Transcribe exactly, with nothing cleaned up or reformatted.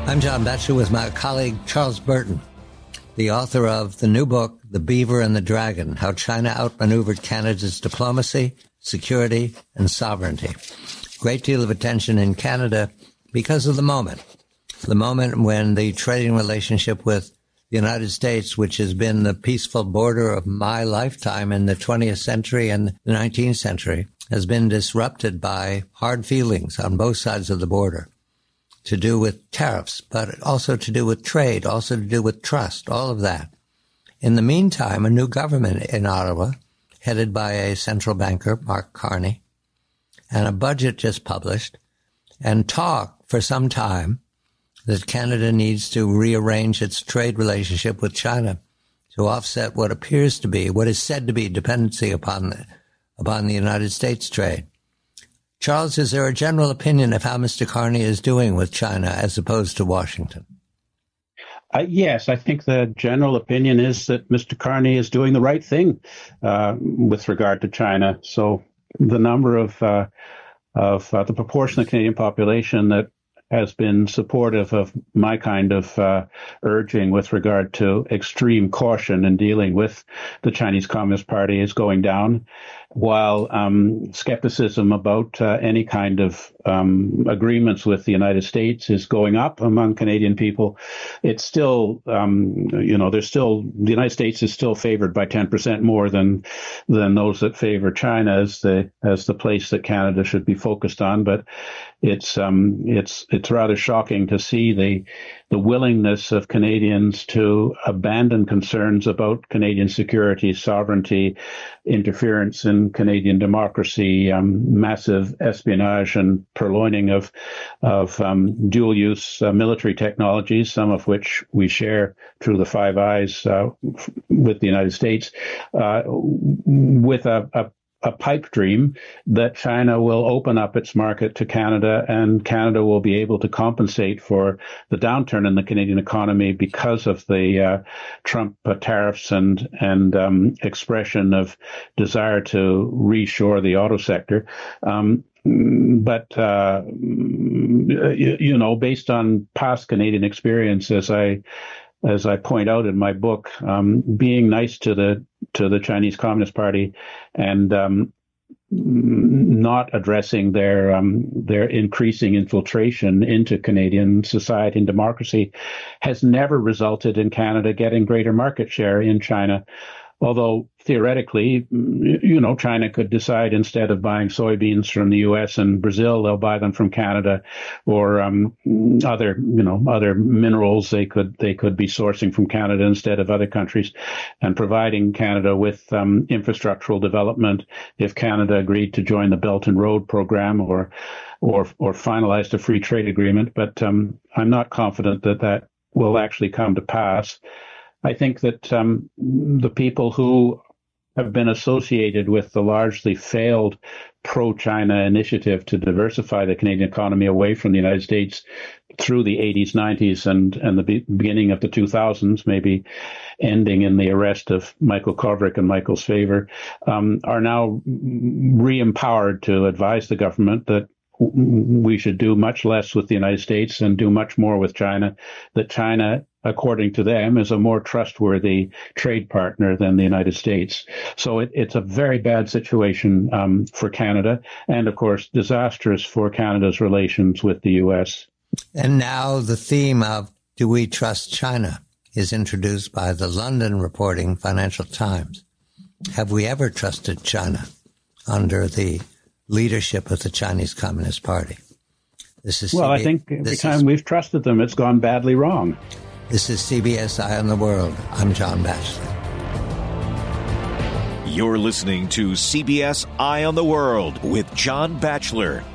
I'm John Batchelor with my colleague Charles Burton, the author of the new book, The Beaver and the Dragon, How China Outmaneuvered Canada's Diplomacy, Security, and Sovereignty. Great deal of attention in Canada because of the moment. The moment when the trading relationship with the United States, which has been the peaceful border of my lifetime in the twentieth century and the nineteenth century, has been disrupted by hard feelings on both sides of the border, to do with tariffs, but also to do with trade, also to do with trust, all of that. In the meantime, a new government in Ottawa, headed by a central banker, Mark Carney, and a budget just published, and talk for some time that Canada needs to rearrange its trade relationship with China to offset what appears to be, what is said to be dependency upon the, upon the United States trade. Charles, is there a general opinion of how Mister Carney is doing with China as opposed to Washington? Uh, yes, I think the general opinion is that Mister Carney is doing the right thing uh, with regard to China. So the number of, uh, of uh, the proportion of the Canadian population that has been supportive of my kind of uh, urging with regard to extreme caution in dealing with the Chinese Communist Party is going down, while um, skepticism about uh, any kind of um, agreements with the United States is going up among Canadian people. It's still, um, you know, there's still, the United States is still favored by ten percent more than than those that favor China as the as the place that Canada should be focused on. But it's um, it's it's rather shocking to see the the willingness of Canadians to abandon concerns about Canadian security, sovereignty, interference in Canadian democracy, um, massive espionage and purloining of of um, dual-use uh, military technologies, some of which we share through the Five Eyes uh, with the United States, uh, with a, a a pipe dream that China will open up its market to Canada and Canada will be able to compensate for the downturn in the Canadian economy because of the uh, Trump uh, tariffs and and um, expression of desire to reshore the auto sector. Um, But, uh, you, you know, based on past Canadian experience, as I as I point out in my book, um, being nice to the to the Chinese Communist Party and um, not addressing their um, their increasing infiltration into Canadian society and democracy has never resulted in Canada getting greater market share in China. Although theoretically, you know, China could decide instead of buying soybeans from the U S and Brazil, they'll buy them from Canada, or um, other, you know, other minerals they could they could be sourcing from Canada instead of other countries, and providing Canada with um, infrastructural development if Canada agreed to join the Belt and Road program or or or finalized a free trade agreement. But um, I'm not confident that that will actually come to pass. I think that um, the people who have been associated with the largely failed pro-China initiative to diversify the Canadian economy away from the United States through the eighties, nineties, and, and the be- beginning of the two thousands, maybe ending in the arrest of Michael Kovrig and Michael Spavor, um, are now re-empowered to advise the government that we should do much less with the United States and do much more with China, that China, according to them, is a more trustworthy trade partner than the United States. So it, it's a very bad situation um, for Canada and, of course, disastrous for Canada's relations with the U S. And now the theme of do we trust China is introduced by the London reporting Financial Times. Have we ever trusted China under the leadership of the Chinese Communist Party? This is well, C B- I think every time is, we've trusted them, it's gone badly wrong. This is C B S Eye on the World. I'm John Batchelor. You're listening to C B S Eye on the World with John Batchelor.